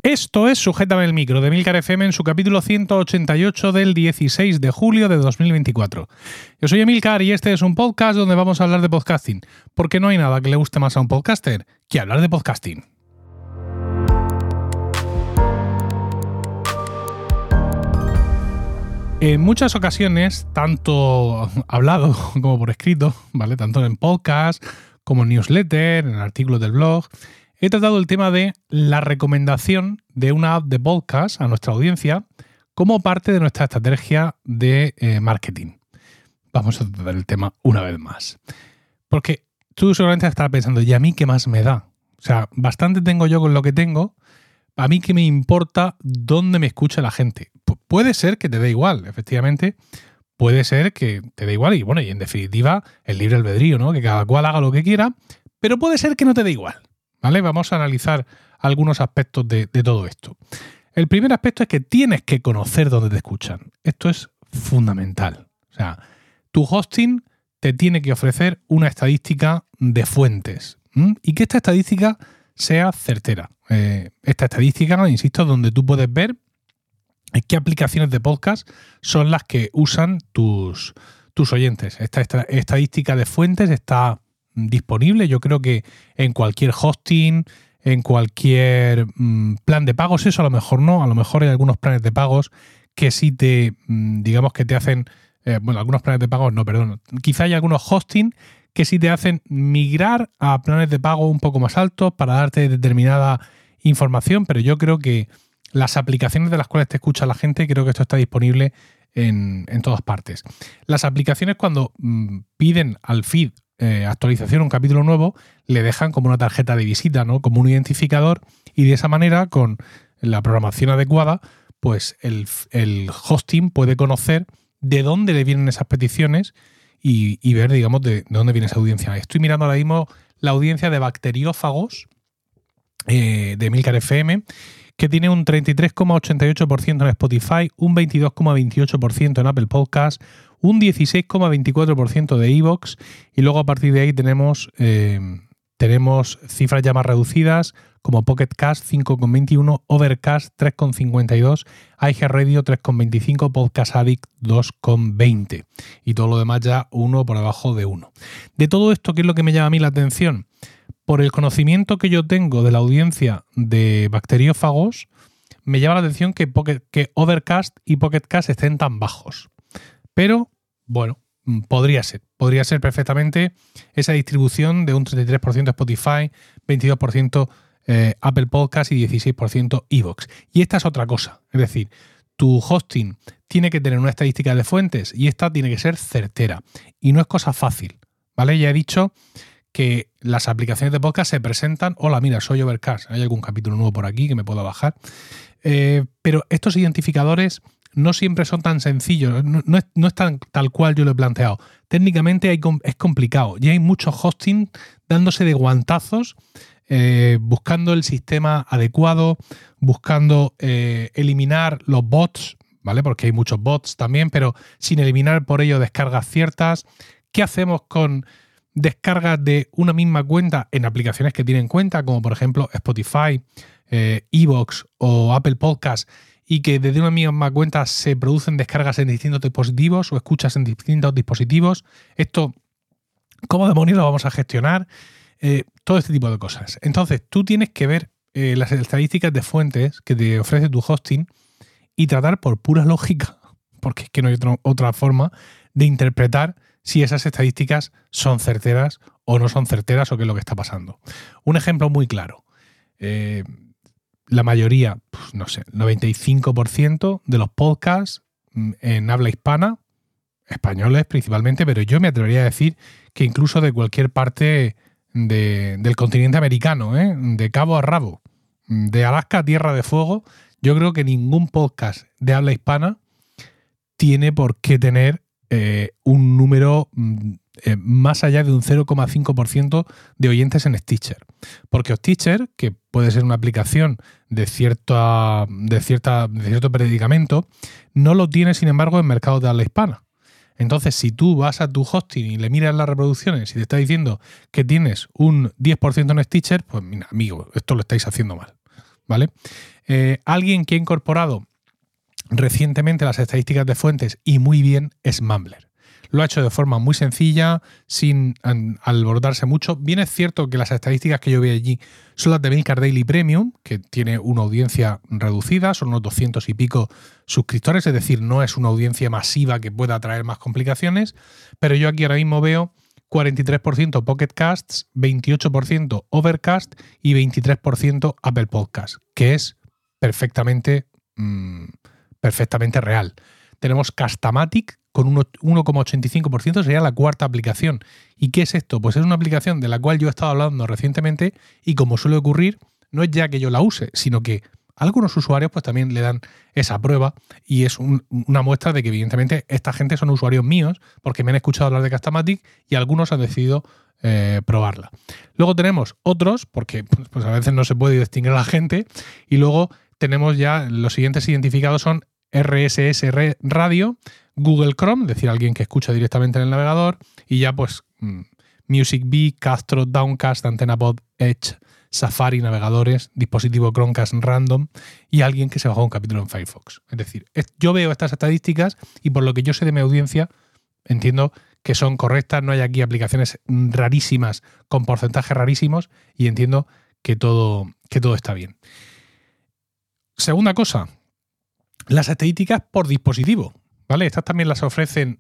Esto es Sujétame el Micro de Emilcar FM en su capítulo 188 del 16 de julio de 2024. Yo soy Emilcar y este es un podcast donde vamos a hablar de podcasting, porque no hay nada que le guste más a un podcaster que hablar de podcasting. En muchas ocasiones, tanto hablado como por escrito, ¿vale? Tanto en podcast como en newsletter, en artículos del blog, he tratado el tema de la recomendación de una app de podcast a nuestra audiencia como parte de nuestra estrategia de marketing. Vamos a tratar el tema una vez más. Porque tú seguramente estarás pensando, ¿y a mí qué más me da? O sea, bastante tengo yo con lo que tengo. ¿A mí qué me importa dónde me escucha la gente? Puede ser que te dé igual, efectivamente. Puede ser que te dé igual y, bueno, y en definitiva, el libre albedrío, ¿no? Que cada cual haga lo que quiera, pero puede ser que no te dé igual, ¿vale? Vamos a analizar algunos aspectos de todo esto. El primer aspecto es que tienes que conocer dónde te escuchan. Esto es fundamental. O sea, tu hosting te tiene que ofrecer una estadística de fuentes y que esta estadística sea certera. Esta estadística, insisto, donde tú puedes ver qué aplicaciones de podcast son las que usan tus oyentes. Esta estadística de fuentes está disponible, yo creo que en cualquier hosting, en cualquier plan de pagos. Eso a lo mejor no, a lo mejor hay algunos planes de pagos que sí te, digamos que te hacen, algunos planes de pagos no, perdón, quizá hay algunos hosting que sí te hacen migrar a planes de pago un poco más altos para darte determinada información, pero yo creo que las aplicaciones de las cuales te escucha la gente, creo que esto está disponible en todas partes. Las aplicaciones cuando piden al feed actualización, un capítulo nuevo, le dejan como una tarjeta de visita, ¿no? Como un identificador, y de esa manera, con la programación adecuada, pues el hosting puede conocer de dónde le vienen esas peticiones y ver, digamos, de dónde viene esa audiencia. Estoy mirando ahora mismo la audiencia de bacteriófagos de Emilcar FM, que tiene un 33,88% en Spotify, un 22,28% en Apple Podcast, un 16,24% de iVoox, y luego a partir de ahí tenemos cifras ya más reducidas como Pocket Cast 5,21, Overcast 3,52, iHeartRadio 3,25, Podcast Addict 2,20 y todo lo demás ya uno por debajo de 1. De todo esto, ¿qué es lo que me llama a mí la atención? Por el conocimiento que yo tengo de la audiencia de bacteriófagos, me llama la atención que Overcast y Pocket Cast estén tan bajos. Pero, bueno, podría ser perfectamente esa distribución de un 33% Spotify, 22% Apple Podcast y 16% iVoox. Y esta es otra cosa, es decir, tu hosting tiene que tener una estadística de fuentes y esta tiene que ser certera. Y no es cosa fácil, ¿vale? Ya he dicho que las aplicaciones de podcast se presentan, hola, mira, soy Overcast, hay algún capítulo nuevo por aquí que me puedo bajar, pero estos identificadores no siempre son tan sencillos, no es tan tal cual yo lo he planteado. Técnicamente es complicado y hay muchos hosting dándose de guantazos, buscando el sistema adecuado, buscando eliminar los bots, ¿vale? Porque hay muchos bots también, pero sin eliminar por ello descargas ciertas. ¿Qué hacemos con descargas de una misma cuenta en aplicaciones que tienen cuenta, como por ejemplo Spotify, iVoox o Apple Podcast, y que desde una misma cuenta se producen descargas en distintos dispositivos o escuchas en distintos dispositivos? Esto, ¿cómo demonios lo vamos a gestionar? Todo este tipo de cosas. Entonces, tú tienes que ver las estadísticas de fuentes que te ofrece tu hosting y tratar por pura lógica, porque es que no hay otra forma de interpretar si esas estadísticas son certeras o no son certeras o qué es lo que está pasando. Un ejemplo muy claro. La mayoría, pues no sé, 95% de los podcasts en habla hispana, españoles principalmente, pero yo me atrevería a decir que incluso de cualquier parte del continente americano, de cabo a rabo, de Alaska a Tierra de Fuego, yo creo que ningún podcast de habla hispana tiene por qué tener un número más allá de un 0,5% de oyentes en Stitcher. Porque Stitcher, que puede ser una aplicación de cierto predicamento, no lo tiene, sin embargo, en mercados de habla hispana. Entonces, si tú vas a tu hosting y le miras las reproducciones y te está diciendo que tienes un 10% en Stitcher, pues mira, amigo, esto lo estáis haciendo mal, ¿vale? Alguien que ha incorporado recientemente las estadísticas de fuentes y muy bien es Mumbler. Lo ha hecho de forma muy sencilla, sin alborotarse mucho. Bien es cierto que las estadísticas que yo veo allí son las de Milcar Daily Premium, que tiene una audiencia reducida, son unos 200 y pico suscriptores, es decir, no es una audiencia masiva que pueda traer más complicaciones, pero yo aquí ahora mismo veo 43% Pocket Casts, 28% Overcast y 23% Apple Podcast, que es perfectamente real. Tenemos Castamatic con un 1,85%, sería la cuarta aplicación. ¿Y qué es esto? Pues es una aplicación de la cual yo he estado hablando recientemente y como suele ocurrir, no es ya que yo la use, sino que algunos usuarios pues también le dan esa prueba y es una muestra de que evidentemente esta gente son usuarios míos porque me han escuchado hablar de Castamatic y algunos han decidido probarla. Luego tenemos otros, porque pues a veces no se puede distinguir a la gente, y luego tenemos ya los siguientes identificados son RSS Radio, Google Chrome, es decir, alguien que escucha directamente en el navegador, y ya pues Music Bee, Castro, Downcast, AntennaPod, Edge, Safari, navegadores, dispositivo Chromecast random y alguien que se bajó un capítulo en Firefox. Es decir, yo veo estas estadísticas y por lo que yo sé de mi audiencia, entiendo que son correctas, no hay aquí aplicaciones rarísimas con porcentajes rarísimos y entiendo que todo está bien. Segunda cosa, las estadísticas por dispositivo, ¿vale? Estas también las ofrecen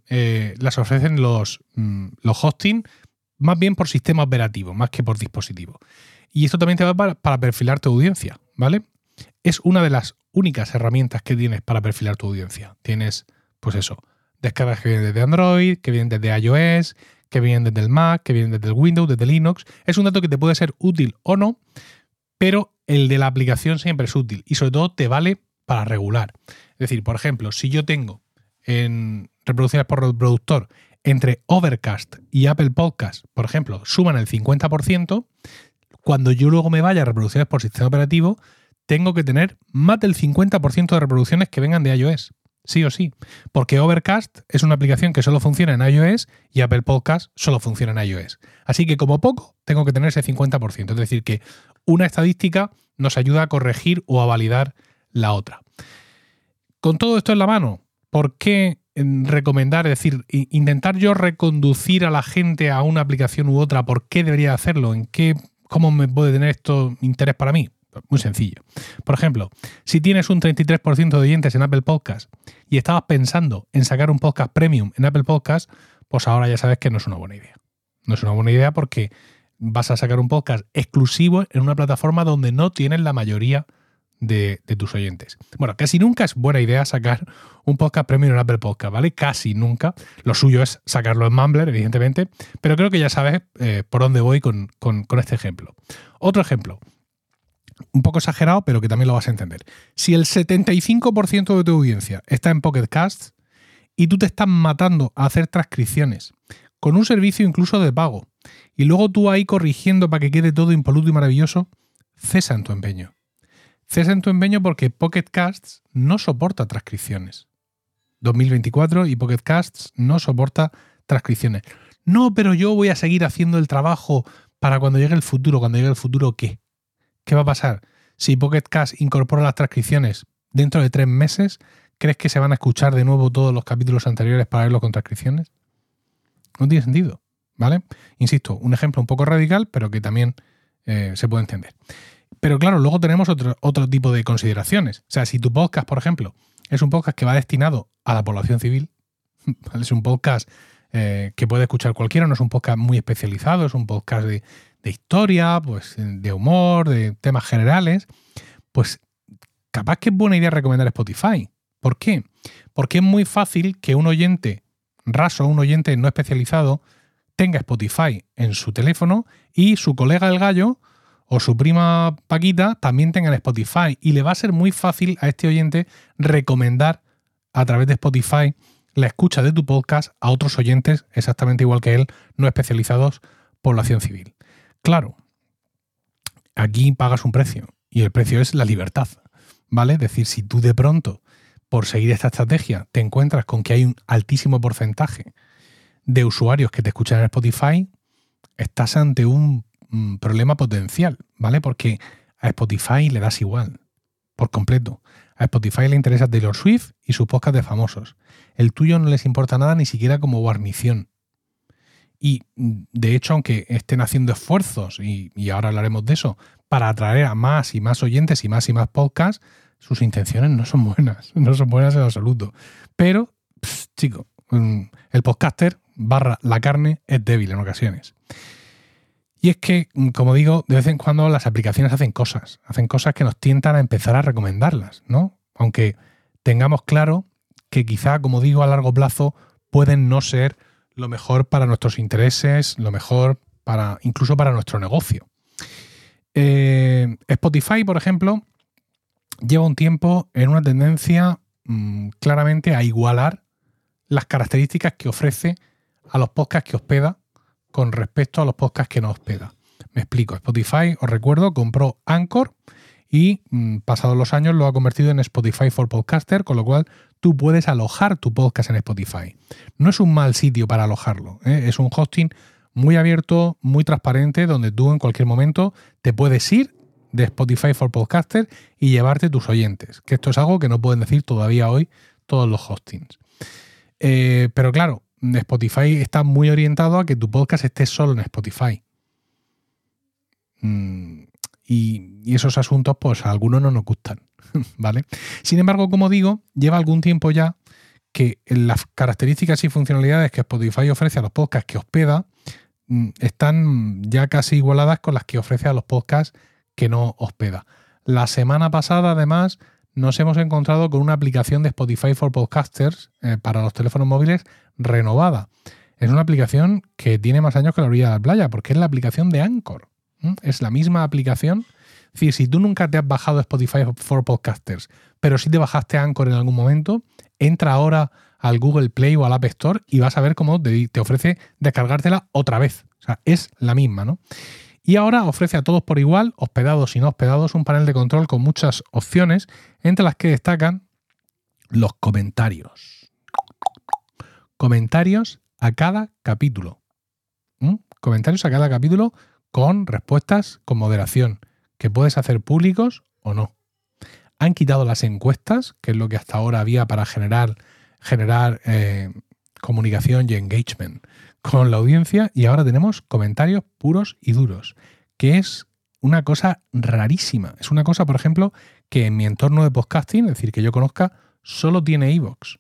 los hosting, más bien por sistema operativo, más que por dispositivo. Y esto también te va para perfilar tu audiencia, ¿vale? Es una de las únicas herramientas que tienes para perfilar tu audiencia. Tienes, pues eso, descargas que vienen desde Android, que vienen desde iOS, que vienen desde el Mac, que vienen desde el Windows, desde Linux. Es un dato que te puede ser útil o no, pero el de la aplicación siempre es útil y sobre todo te vale para regular. Es decir, por ejemplo, si yo tengo en reproducciones por reproductor entre Overcast y Apple Podcast, por ejemplo, suman el 50%, cuando yo luego me vaya a reproducciones por sistema operativo, tengo que tener más del 50% de reproducciones que vengan de iOS. Sí o sí. Porque Overcast es una aplicación que solo funciona en iOS y Apple Podcast solo funciona en iOS. Así que como poco tengo que tener ese 50%. Es decir, que una estadística nos ayuda a corregir o a validar la otra. Con todo esto en la mano, ¿por qué recomendar, es decir, intentar yo reconducir a la gente a una aplicación u otra? ¿Por qué debería hacerlo? ¿Cómo me puede tener esto interés para mí? Muy sencillo. Por ejemplo, si tienes un 33% de oyentes en Apple Podcast y estabas pensando en sacar un podcast premium en Apple Podcast, pues ahora ya sabes que no es una buena idea. No es una buena idea porque vas a sacar un podcast exclusivo en una plataforma donde no tienes la mayoría de tus oyentes. Bueno, casi nunca es buena idea sacar un podcast premium en Apple Podcast, ¿vale? Casi nunca. Lo suyo es sacarlo en Mumbler, evidentemente, pero creo que ya sabes por dónde voy con este ejemplo. Otro ejemplo, un poco exagerado, pero que también lo vas a entender. Si el 75% de tu audiencia está en Pocket Casts y tú te estás matando a hacer transcripciones con un servicio incluso de pago y luego tú ahí corrigiendo para que quede todo impoluto y maravilloso, cesa en tu empeño. Cesa en tu empeño porque Pocket Casts no soporta transcripciones. 2024 y Pocket Casts no soporta transcripciones. No, pero yo voy a seguir haciendo el trabajo para cuando llegue el futuro. Cuando llegue el futuro, ¿qué? ¿Qué va a pasar? Si Pocket Cast incorpora las transcripciones dentro de 3 meses, ¿crees que se van a escuchar de nuevo todos los capítulos anteriores para verlos con transcripciones? No tiene sentido, ¿vale? Insisto, un ejemplo un poco radical, pero que también se puede entender. Pero claro, luego tenemos otro tipo de consideraciones. O sea, si tu podcast, por ejemplo, es un podcast que va destinado a la población civil, ¿vale? Es un podcast que puede escuchar cualquiera, no es un podcast muy especializado, es un podcast de historia, pues de humor, de temas generales, pues capaz que es buena idea recomendar Spotify. ¿Por qué? Porque es muy fácil que un oyente raso, un oyente no especializado, tenga Spotify en su teléfono y su colega el gallo o su prima Paquita también tengan Spotify y le va a ser muy fácil a este oyente recomendar a través de Spotify la escucha de tu podcast a otros oyentes exactamente igual que él, no especializados, población civil. Claro, aquí pagas un precio y el precio es la libertad, ¿vale? Es decir, si tú de pronto, por seguir esta estrategia, te encuentras con que hay un altísimo porcentaje de usuarios que te escuchan en Spotify, estás ante un problema potencial, ¿vale? Porque A Spotify le das igual, por completo. A Spotify le interesa Taylor Swift y sus podcasts de famosos. El tuyo no les importa nada ni siquiera como guarnición. Y, de hecho, aunque estén haciendo esfuerzos, y ahora hablaremos de eso, para atraer a más y más oyentes y más podcasts, sus intenciones no son buenas. No son buenas en absoluto. Pero, chico, el podcaster / la carne es débil en ocasiones. Y es que, como digo, de vez en cuando las aplicaciones hacen cosas que nos tientan a empezar a recomendarlas, ¿no? Aunque tengamos claro que quizá, como digo, a largo plazo pueden no ser lo mejor para nuestros intereses, lo mejor incluso para nuestro negocio. Spotify, por ejemplo, lleva un tiempo en una tendencia claramente a igualar las características que ofrece a los podcasts que hospeda con respecto a los podcasts que no hospeda. Me explico. Spotify, os recuerdo, compró Anchor y pasados los años lo ha convertido en Spotify for Podcaster, con lo cual tú puedes alojar tu podcast en Spotify. No es un mal sitio para alojarlo, ¿eh? Es un hosting muy abierto, muy transparente, donde tú en cualquier momento te puedes ir de Spotify for Podcaster y llevarte tus oyentes, que esto es algo que no pueden decir todavía hoy todos los hostings. Pero claro, Spotify está muy orientado a que tu podcast esté solo en Spotify. Y esos asuntos, pues a algunos no nos gustan, ¿vale? Sin embargo, como digo, lleva algún tiempo ya que las características y funcionalidades que Spotify ofrece a los podcasts que hospeda están ya casi igualadas con las que ofrece a los podcasts que no hospeda. La semana pasada, además, nos hemos encontrado con una aplicación de Spotify for Podcasters para los teléfonos móviles renovada. Es una aplicación que tiene más años que la orilla de la playa, porque es la aplicación de Anchor. Es la misma aplicación. Es decir, si tú nunca te has bajado Spotify for Podcasters, pero sí te bajaste Anchor en algún momento, entra ahora al Google Play o al App Store y vas a ver cómo te ofrece descargártela otra vez. O sea, es la misma, ¿no? Y ahora ofrece a todos por igual, hospedados y no hospedados, un panel de control con muchas opciones, entre las que destacan los comentarios. Comentarios a cada capítulo. Comentarios a cada capítulo con respuestas con moderación, que puedes hacer públicos o no. Han quitado las encuestas, que es lo que hasta ahora había para generar comunicación y engagement con la audiencia, y ahora tenemos comentarios puros y duros, que es una cosa rarísima. Es una cosa, por ejemplo, que en mi entorno de podcasting, es decir, que yo conozca, solo tiene iVoox.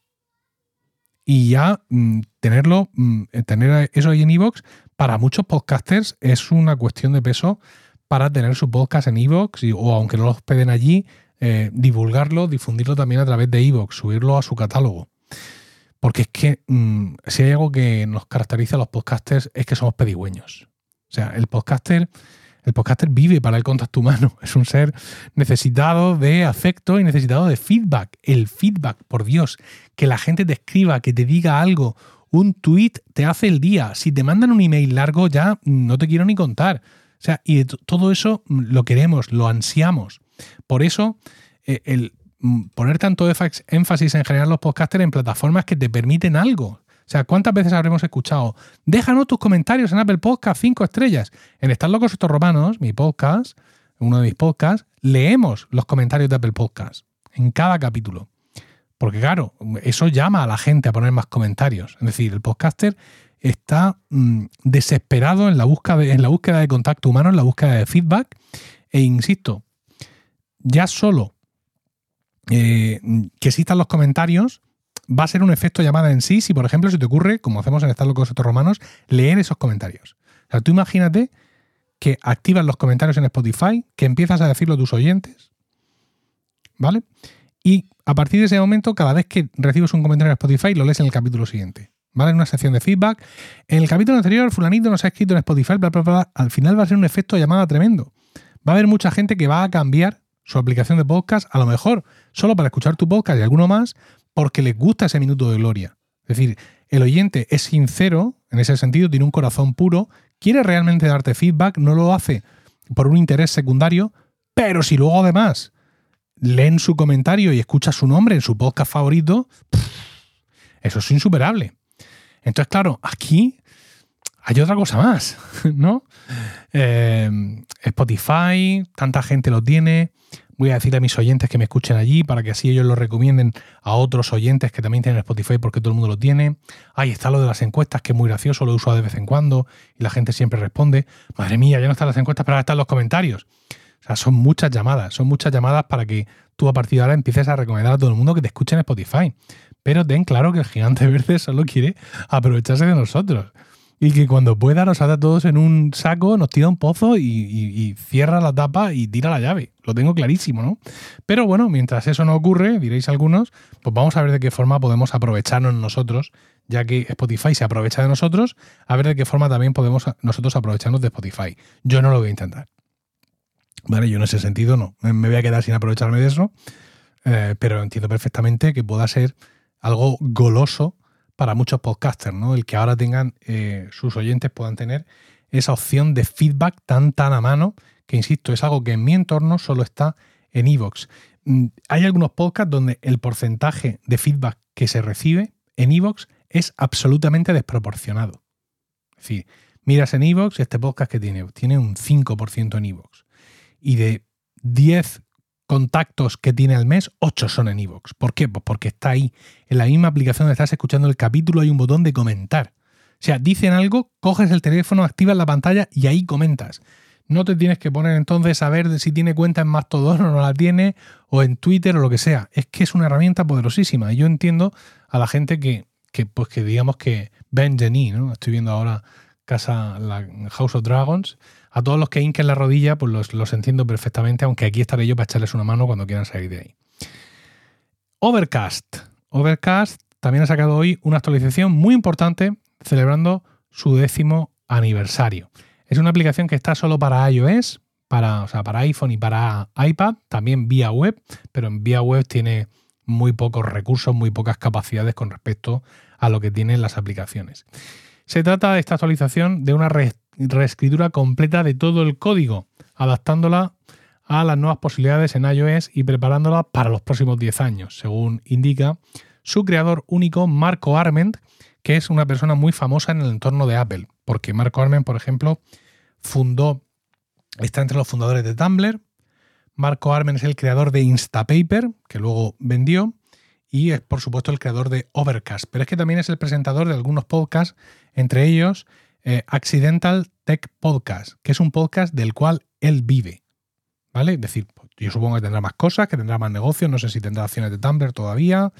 Y ya tener eso ahí en iVoox, para muchos podcasters es una cuestión de peso para tener su podcast en iVoox, o aunque no lo hospeden allí, divulgarlo, difundirlo también a través de iVoox, subirlo a su catálogo. Porque es que si hay algo que nos caracteriza a los podcasters es que somos pedigüeños. O sea, el podcaster vive para el contacto humano. Es un ser necesitado de afecto y necesitado de feedback. El feedback, por Dios, que la gente te escriba, que te diga algo. Un tweet te hace el día. Si te mandan un email largo, ya no te quiero ni contar. O sea, y todo eso lo queremos, lo ansiamos. Por eso, poner tanto énfasis en general los podcasters en plataformas que te permiten algo. O sea, ¿cuántas veces habremos escuchado? Déjanos tus comentarios en Apple Podcast, 5 estrellas. En Están locos estos romanos, mi podcast, uno de mis podcasts, leemos los comentarios de Apple Podcast en cada capítulo. Porque claro, eso llama a la gente a poner más comentarios. Es decir, el podcaster está desesperado en la búsqueda de contacto humano, en la búsqueda de feedback. E insisto, ya solo que existan los comentarios va a ser un efecto llamada en sí si, por ejemplo, se te ocurre, como hacemos en Están locos estos romanos, leer esos comentarios. O sea, tú imagínate que activas los comentarios en Spotify, que empiezas a decirlo a tus oyentes, ¿vale? Y a partir de ese momento, cada vez que recibes un comentario en Spotify, lo lees en el capítulo siguiente, ¿vale? En una sección de feedback. En el capítulo anterior, fulanito nos ha escrito en Spotify, bla, bla, bla. Al final va a ser un efecto llamada tremendo. Va a haber mucha gente que va a cambiar su aplicación de podcast, a lo mejor solo para escuchar tu podcast y alguno más, porque les gusta ese minuto de gloria. Es decir, el oyente es sincero, en ese sentido, tiene un corazón puro, quiere realmente darte feedback, no lo hace por un interés secundario, pero si luego además leen su comentario y escuchas su nombre en su podcast favorito, eso es insuperable. Entonces, claro, aquí hay otra cosa más, ¿no? Spotify, tanta gente lo tiene. Voy a decirle a mis oyentes que me escuchen allí para que así ellos lo recomienden a otros oyentes que también tienen Spotify porque todo el mundo lo tiene. Ahí está lo de las encuestas, que es muy gracioso, lo uso de vez en cuando y la gente siempre responde. Madre mía, ya no están las encuestas, pero ahora están los comentarios. O sea, son muchas llamadas para que tú a partir de ahora empieces a recomendar a todo el mundo que te escuche en Spotify. Pero ten claro que el gigante verde solo quiere aprovecharse de nosotros. Y que cuando pueda nos ata a todos en un saco, nos tira un pozo y cierra la tapa y tira la llave. Lo tengo clarísimo, ¿no? Pero bueno, mientras eso no ocurre, diréis algunos, pues vamos a ver de qué forma podemos aprovecharnos nosotros, ya que Spotify se aprovecha de nosotros, a ver de qué forma también podemos nosotros aprovecharnos de Spotify. Yo no lo voy a intentar. Vale, yo en ese sentido no. Me voy a quedar sin aprovecharme de eso, pero entiendo perfectamente que pueda ser algo goloso para muchos podcasters, ¿no? El que ahora tengan, sus oyentes puedan tener esa opción de feedback tan a mano, que insisto, es algo que en mi entorno solo está en iVoox. Hay algunos podcasts donde el porcentaje de feedback que se recibe en iVoox es absolutamente desproporcionado. Es decir, miras en iVoox y este podcast que tiene un 5% en iVoox. Y de 10 contactos que tiene al mes, 8 son en iVoox. ¿Por qué? Pues porque está ahí. En la misma aplicación donde estás escuchando el capítulo hay un botón de comentar. O sea, dicen algo, coges el teléfono, activas la pantalla y ahí comentas. No te tienes que poner entonces a ver si tiene cuenta en Mastodon o no la tiene, o en Twitter o lo que sea. Es que es una herramienta poderosísima. Y yo entiendo a la gente que digamos que bend the knee, ¿no? Estoy viendo ahora la House of Dragons. A todos los que hinquen la rodilla, pues los entiendo perfectamente, aunque aquí estaré yo para echarles una mano cuando quieran salir de ahí. Overcast. Overcast también ha sacado hoy una actualización muy importante celebrando su 10º aniversario. Es una aplicación que está solo para iOS, para iPhone y para iPad, también vía web, pero en vía web tiene muy pocos recursos, muy pocas capacidades con respecto a lo que tienen las aplicaciones. Se trata de esta actualización de una reescritura completa de todo el código, adaptándola a las nuevas posibilidades en iOS y preparándola para los próximos 10 años, según indica su creador único, Marco Arment, que es una persona muy famosa en el entorno de Apple, porque Marco Arment, por ejemplo, está entre los fundadores de Tumblr. Marco Arment es el creador de Instapaper, que luego vendió, y es, por supuesto, el creador de Overcast. Pero es que también es el presentador de algunos podcasts, entre ellos Accidental Tech Podcast, que es un podcast del cual él vive, ¿vale? Es decir, yo supongo que tendrá más cosas, que tendrá más negocios, no sé si tendrá acciones de Tumblr todavía,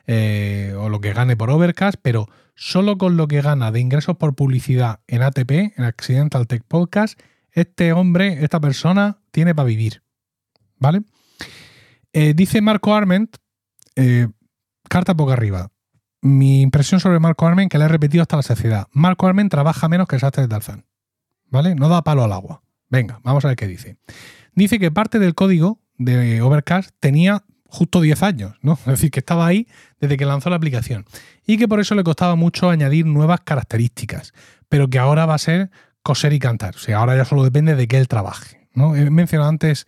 o lo que gane por Overcast, pero solo con lo que gana de ingresos por publicidad en ATP, en Accidental Tech Podcast, esta persona tiene para vivir, ¿vale? Dice Marco Arment, carta boca arriba. Mi impresión sobre Marco Arment, que la he repetido hasta la saciedad. Marco Arment trabaja menos que el sastre de Tarzán, ¿vale? No da palo al agua. Venga, vamos a ver qué dice. Dice que parte del código de Overcast tenía justo 10 años, ¿no? Es decir, que estaba ahí desde que lanzó la aplicación y que por eso le costaba mucho añadir nuevas características, pero que ahora va a ser coser y cantar. O sea, ahora ya solo depende de que él trabaje, ¿no? He mencionado antes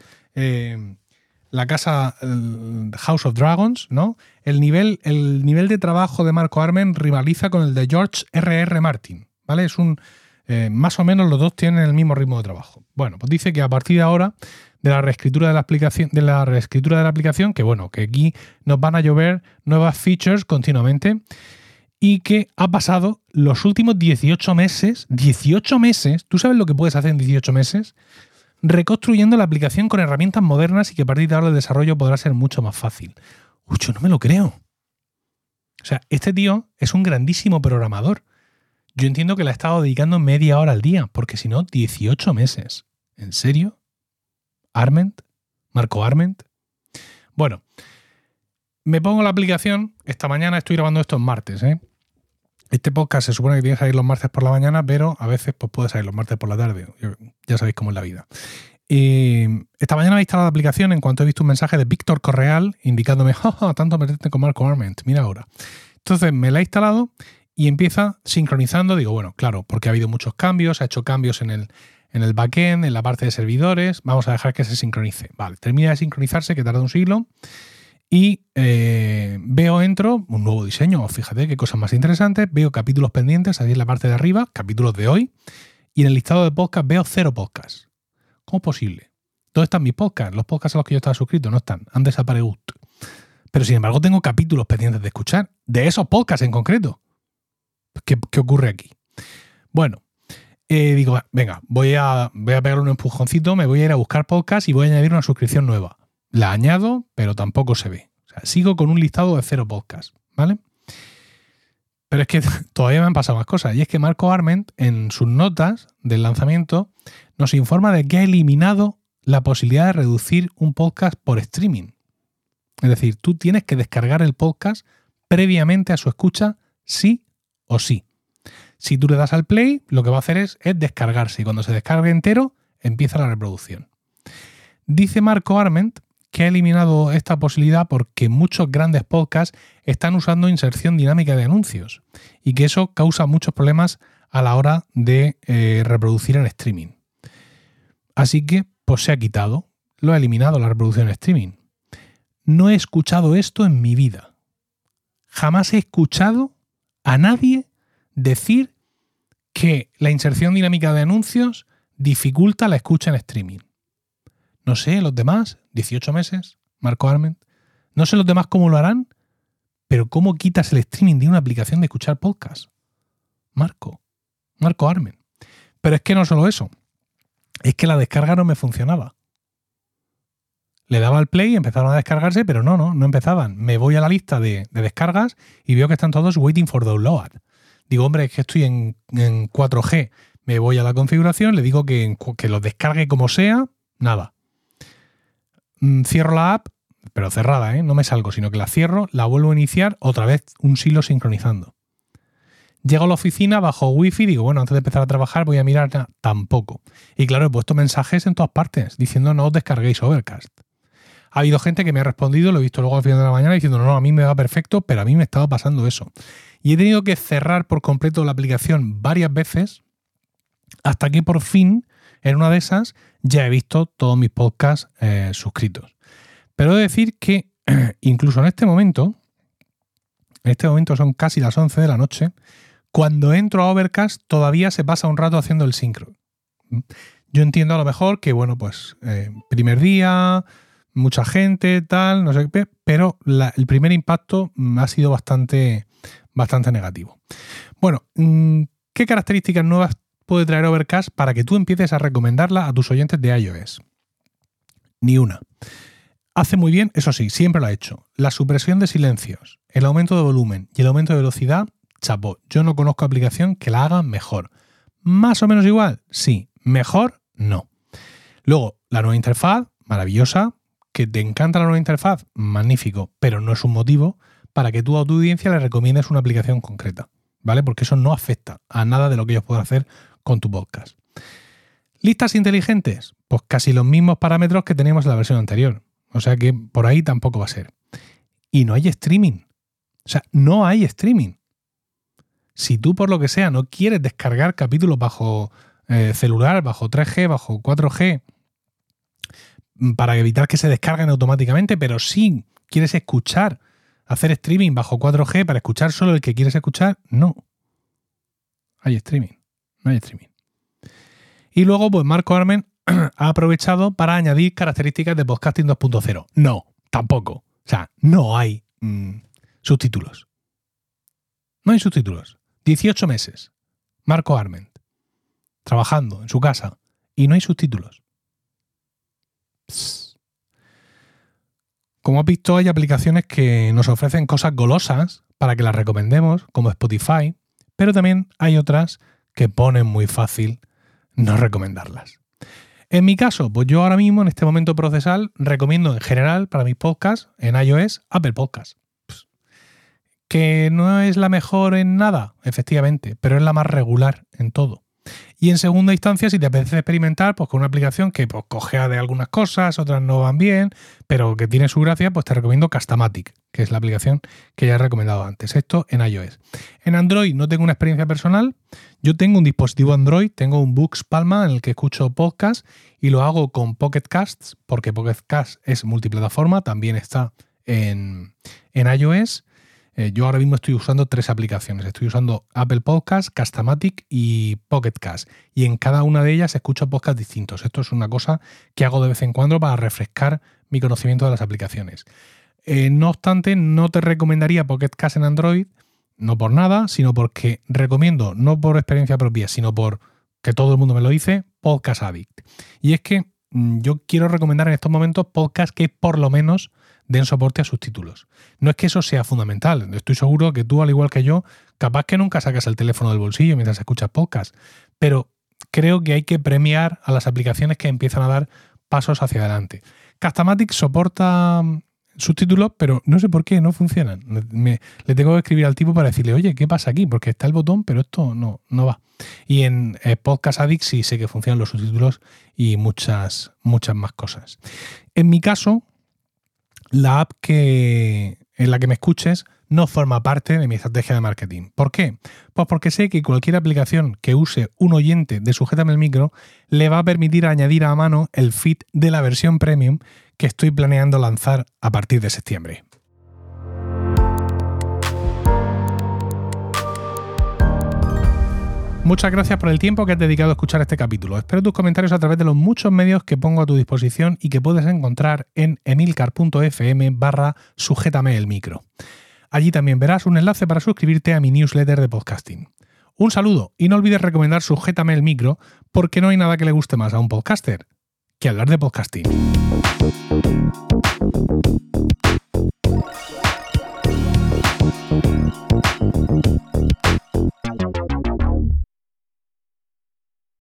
la casa House of Dragons, ¿no? El nivel de trabajo de Marco Arment rivaliza con el de George R.R. Martin, ¿vale? Es más o menos los dos tienen el mismo ritmo de trabajo. Bueno, pues dice que a partir de ahora de la reescritura de la aplicación, que bueno, que aquí nos van a llover nuevas features continuamente y que ha pasado los últimos 18 meses, ¿tú sabes lo que puedes hacer en 18 meses? Reconstruyendo la aplicación con herramientas modernas y que a partir de ahora el desarrollo podrá ser mucho más fácil. Uy, yo no me lo creo. O sea, este tío es un grandísimo programador. Yo entiendo que le ha estado dedicando media hora al día, porque si no, 18 meses. ¿En serio? ¿Arment? ¿Marco Arment? Bueno, me pongo la aplicación. Esta mañana estoy grabando esto en martes, ¿eh? Este podcast se supone que tiene que salir los martes por la mañana, pero a veces pues, puede salir los martes por la tarde. Ya sabéis cómo es la vida. Esta mañana he instalado la aplicación en cuanto he visto un mensaje de Víctor Correal indicándome, ¡ja, tanto meterte con Marco Arment! Mira ahora. Entonces me la he instalado y empieza sincronizando. Digo, bueno, claro, porque ha habido muchos cambios, ha hecho cambios en el backend, en la parte de servidores. Vamos a dejar que se sincronice. Vale, termina de sincronizarse, que tarda un siglo. Y entro, un nuevo diseño, fíjate qué cosas más interesantes, veo capítulos pendientes, ahí en la parte de arriba, capítulos de hoy, y en el listado de podcasts veo 0 podcasts. ¿Cómo es posible? ¿Dónde están mis podcasts? Los podcasts a los que yo estaba suscrito no están, han desaparecido. Pero sin embargo tengo capítulos pendientes de escuchar, de esos podcasts en concreto. ¿Qué ocurre aquí? Bueno, digo, venga, voy a pegarle un empujoncito, me voy a ir a buscar podcasts y voy a añadir una suscripción nueva. La añado, pero tampoco se ve. O sea, sigo con un listado de 0 podcasts, ¿vale? Pero es que todavía me han pasado más cosas. Y es que Marco Arment, en sus notas del lanzamiento, nos informa de que ha eliminado la posibilidad de reducir un podcast por streaming. Es decir, tú tienes que descargar el podcast previamente a su escucha, sí o sí. Si tú le das al play, lo que va a hacer es descargarse. Y cuando se descargue entero, empieza la reproducción. Dice Marco Arment que ha eliminado esta posibilidad porque muchos grandes podcasts están usando inserción dinámica de anuncios y que eso causa muchos problemas a la hora de reproducir en streaming. Así que pues se ha quitado, lo ha eliminado la reproducción en streaming. No he escuchado esto en mi vida. Jamás he escuchado a nadie decir que la inserción dinámica de anuncios dificulta la escucha en streaming. No sé, los demás, 18 meses, Marco Arment. No sé los demás cómo lo harán, pero ¿cómo quitas el streaming de una aplicación de escuchar podcast? Marco Arment. Pero es que no solo eso, es que la descarga no me funcionaba. Le daba al play y empezaron a descargarse, pero no empezaban. Me voy a la lista de descargas y veo que están todos waiting for download. Digo, hombre, es que estoy en 4G. Me voy a la configuración, le digo que los descargue como sea, nada. Cierro la app, pero cerrada, no me salgo, sino que la cierro, la vuelvo a iniciar, otra vez un silo sincronizando. Llego a la oficina, bajo wifi, digo, bueno, antes de empezar a trabajar voy a mirar, tampoco. Y claro, he puesto mensajes en todas partes, diciendo no os descarguéis Overcast. Ha habido gente que me ha respondido, lo he visto luego al final de la mañana, diciendo no, a mí me va perfecto, pero a mí me estaba pasando eso. Y he tenido que cerrar por completo la aplicación varias veces, hasta que por fin, en una de esas, ya he visto todos mis podcasts suscritos. Pero he de decir que incluso en este momento son casi las 11 de la noche, cuando entro a Overcast todavía se pasa un rato haciendo el sincro. Yo entiendo a lo mejor que, bueno, pues primer día, mucha gente, tal, no sé qué, pero el primer impacto ha sido bastante negativo. Bueno, ¿qué características nuevas puede traer Overcast para que tú empieces a recomendarla a tus oyentes de iOS? Ni una. Hace muy bien, eso sí, siempre lo ha hecho. La supresión de silencios, el aumento de volumen y el aumento de velocidad, chapó. Yo no conozco aplicación que la haga mejor. ¿Más o menos igual? Sí. ¿Mejor? No. Luego, la nueva interfaz, maravillosa. ¿Que te encanta la nueva interfaz? Magnífico, pero no es un motivo para que tú a tu audiencia le recomiendes una aplicación concreta, ¿vale? Porque eso no afecta a nada de lo que ellos puedan hacer con tu podcast. ¿Listas inteligentes? Pues casi los mismos parámetros que teníamos en la versión anterior. O sea que por ahí tampoco va a ser. Y no hay streaming. O sea, no hay streaming. Si tú por lo que sea no quieres descargar capítulos bajo celular, bajo 3G, bajo 4G, para evitar que se descarguen automáticamente, pero sí quieres escuchar, hacer streaming bajo 4G para escuchar solo el que quieres escuchar, no. Hay streaming. No hay streaming. Y luego, pues Marco Arment ha aprovechado para añadir características de Podcasting 2.0. No, tampoco. O sea, no hay subtítulos. No hay subtítulos. 18 meses. Marco Arment. Trabajando en su casa. Y no hay subtítulos. Psst. Como has visto, hay aplicaciones que nos ofrecen cosas golosas para que las recomendemos, como Spotify, pero también hay otras que ponen muy fácil no recomendarlas. En mi caso, pues yo ahora mismo, en este momento procesal, recomiendo en general para mis podcasts en iOS Apple Podcasts. ¿Que no es la mejor en nada? Efectivamente, pero es la más regular en todo. Y en segunda instancia, si te apetece experimentar, pues con una aplicación que pues, cojea de algunas cosas, otras no van bien, pero que tiene su gracia, pues te recomiendo Castamatic, que es la aplicación que ya he recomendado antes. Esto en iOS. En Android no tengo una experiencia personal. Yo tengo un dispositivo Android, tengo un Bux Palma en el que escucho podcast y lo hago con Pocket Casts, porque Pocket Cast es multiplataforma, también está en iOS. Yo ahora mismo estoy usando 3 aplicaciones. Estoy usando Apple Podcasts, Castamatic y Pocket Cast. Y en cada una de ellas escucho podcasts distintos. Esto es una cosa que hago de vez en cuando para refrescar mi conocimiento de las aplicaciones. No obstante, no te recomendaría Pocket Cast en Android, no por nada, sino porque recomiendo, no por experiencia propia, sino por que todo el mundo me lo dice, Podcast Addict. Y es que yo quiero recomendar en estos momentos podcasts que por lo menos den soporte a subtítulos. No es que eso sea fundamental. Estoy seguro que tú, al igual que yo, capaz que nunca sacas el teléfono del bolsillo mientras escuchas podcast. Pero creo que hay que premiar a las aplicaciones que empiezan a dar pasos hacia adelante. Castamatic soporta subtítulos, pero no sé por qué, no funcionan. Le tengo que escribir al tipo para decirle, oye, ¿qué pasa aquí? Porque está el botón, pero esto no va. Y en Podcast Addict sí sé que funcionan los subtítulos y muchas más cosas. En mi caso, la app en la que me escuches no forma parte de mi estrategia de marketing. ¿Por qué? Pues porque sé que cualquier aplicación que use un oyente de Sujétame el Micro le va a permitir añadir a mano el feed de la versión premium que estoy planeando lanzar a partir de septiembre. Muchas gracias por el tiempo que has dedicado a escuchar este capítulo. Espero tus comentarios a través de los muchos medios que pongo a tu disposición y que puedes encontrar en emilcar.fm/Sujétame el Micro. Allí también verás un enlace para suscribirte a mi newsletter de podcasting. Un saludo y no olvides recomendar Sujétame el Micro porque no hay nada que le guste más a un podcaster que hablar de podcasting.